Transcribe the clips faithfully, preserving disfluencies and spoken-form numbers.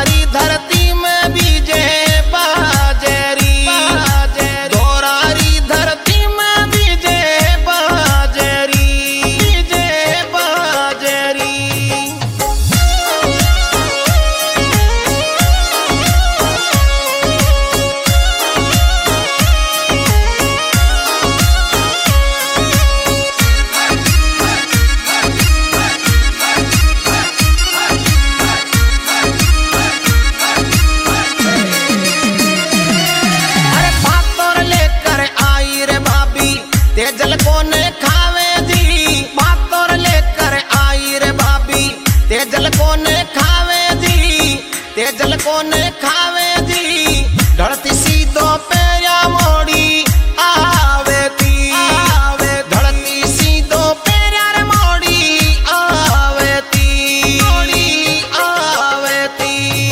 दोरारी धरती में बीजे बाजरी, दोरारी धरती में बीजे बाजरी, बीजे बाजरी। तेजल कोने खावे जी, भातोर लेकर आई रे भाभी, तेजल कोने खावे जी, तेजल कोने खावे जी। ढलती सीधो पैया मोड़ी आवे थी, ढलती सीधो पैया रे मोड़ी आवे थी, मोड़ी आवे थी।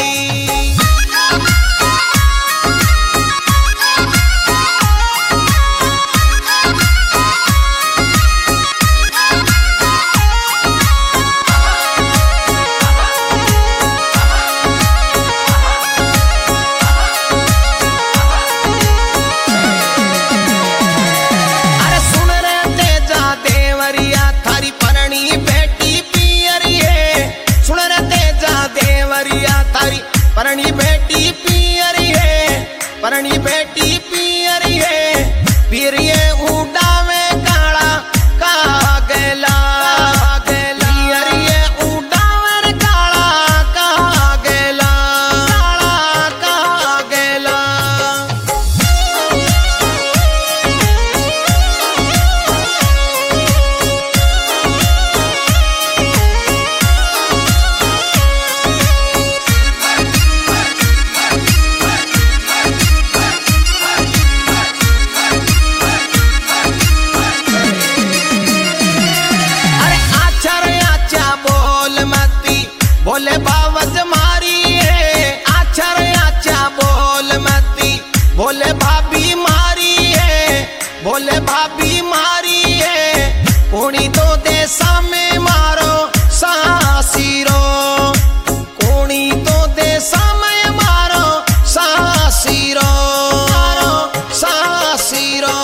परणी बेटी पियरी है, परणी बेटी पियरी है, पियरिए उड़ावे काला कागेला, पियरिए उड़ावे काला कागेला, काला कागेला। बोले बावज मारी है, आच्छा रे आच्छा बोल मती, बोले भाभी मारी है, बोले भाभी मारी है। कोणी तो देसा में मारो सासीरो, कोणी तो देसा में मारो सासीरो, मारो सासीरो।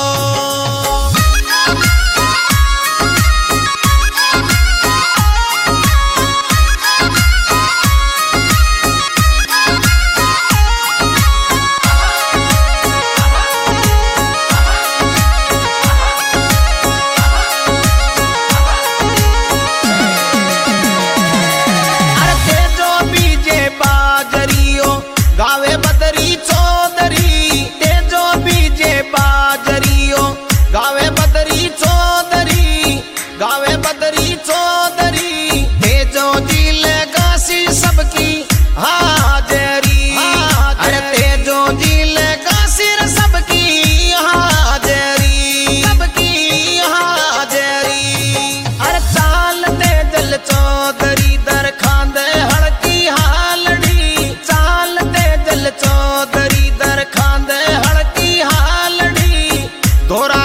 गावे बदरी चौधरी, तेजो बीजे बाजरियो, गावे बदरी चौधरी, गावे बदरी चौधरी। तेजो जी लेगासी सबकी हाजरी, अरे तेजो जी लेगासी सबकी हाजरी, सबकी हाजरी। अरे चाल तेजल चौधरी दर खांदे हड़की हालड़ी, चाल तेजल चौधरी दर खांदे हड़की हालड़ी। दोरा